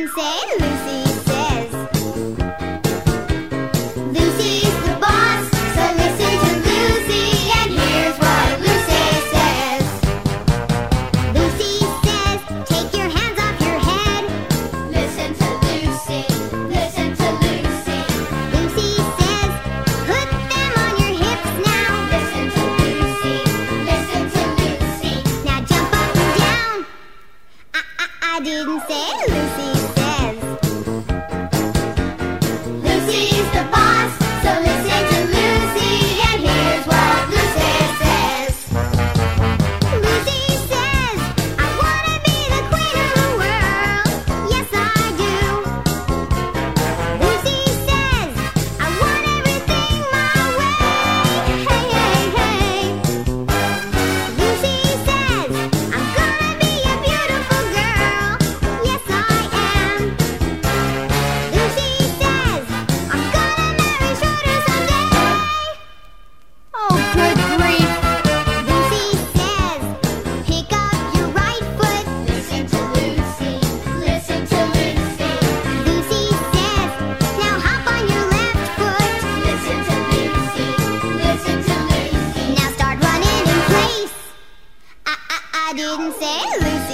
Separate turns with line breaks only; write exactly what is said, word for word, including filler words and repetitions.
say Lucy says. Lucy's the boss, so listen to Lucy, and here's what Lucy says. Lucy says, take your hands off your head. Listen to Lucy, listen to Lucy. Lucy says, put them on your hips now. Listen to Lucy, listen to Lucy. Now jump up and down. I, I, I didn't say Lucy says. Lucy's the boss, so listen to Lucy, and here's what Lucy says. Lucy says, I wanna be the queen of the world. Yes, I do. Lucy says, I want everything my way. Hey, hey, hey. Lucy says, I'm gonna be a beautiful girl. Yes, I am. Lucy says, I'm gonna marry Schroeder someday. Oh, good grief. Lucy says, pick up your right foot. Listen to Lucy, listen to Lucy. Lucy says, now hop on your left foot. Listen to Lucy, listen to Lucy. Now start running in place. I, I, I didn't say Lucy